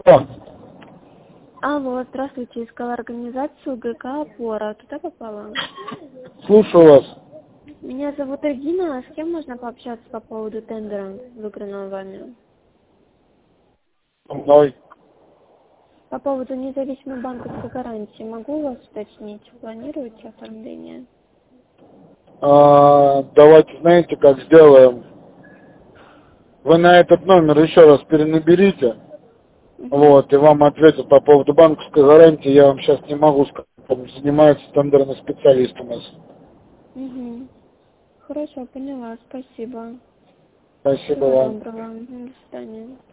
Алло, здравствуйте, искала организацию ГК «Опора». Туда попала? Слушаю вас. Меня зовут Регина, с кем можно пообщаться по поводу тендера, выигранного вами? Со мной. По поводу независимой банковской гарантии, могу у вас уточнить, планируете оформление? Давайте, знаете, как сделаем. Вы на этот номер еще раз перенаберите. Вот, и вам ответят по поводу банковской гарантии. Я вам сейчас не могу сказать. Там занимается тендерный специалист у нас. Хорошо, поняла, спасибо. Спасибо Всего вам. доброго, до свидания.